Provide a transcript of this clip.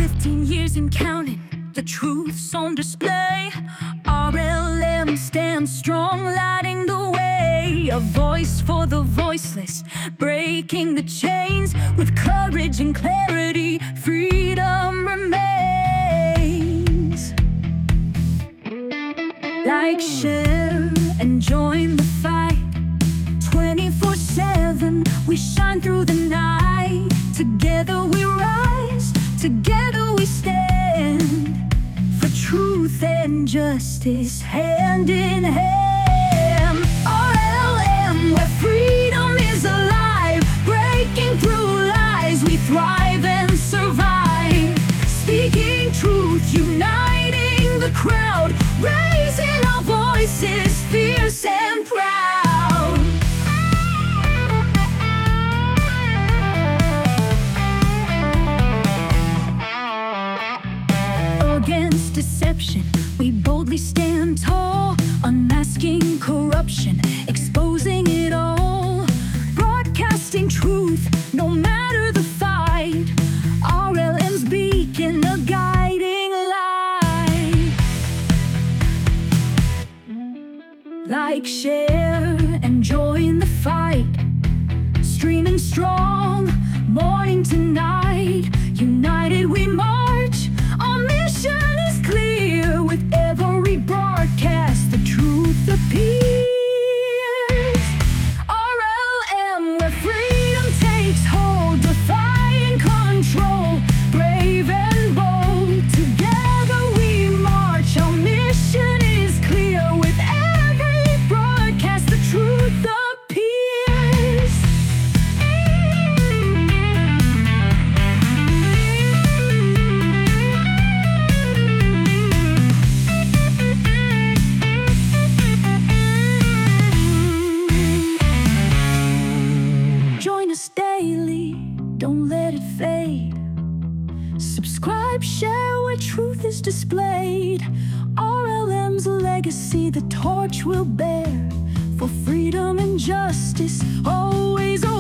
15 years and counting, the truth's on display. RLM stands strong, lighting the way. A voice for the voiceless, breaking the chains. With courage and clarity, freedom remains. Like, share, and join the fight. 24/7, we shine through the night. Together we rise, together we stand. For truth and justice, hand in hand. RLM, where freedom is alive. Breaking through lies, we thrive and survive. Speaking truth, uniting the crowd. Raising our voices, fierce and proud. Against deception, we boldly stand tall. Unmasking corruption, exposing it all. Broadcasting truth, no matter the fight. RLM's beacon, a guiding light. Like, share, and join the fight. Streaming strong, morning to night. United we march, our mission is clear. With every broadcast, the truth appears. RLM, where freedom takes hold, defying control. Brave and bold, together we march. Our mission is clear. With every broadcast, the truth appears. Join us daily, don't let it fade. Subscribe, share where truth is displayed. RLM's legacy, the torch will bear. For freedom and justice, always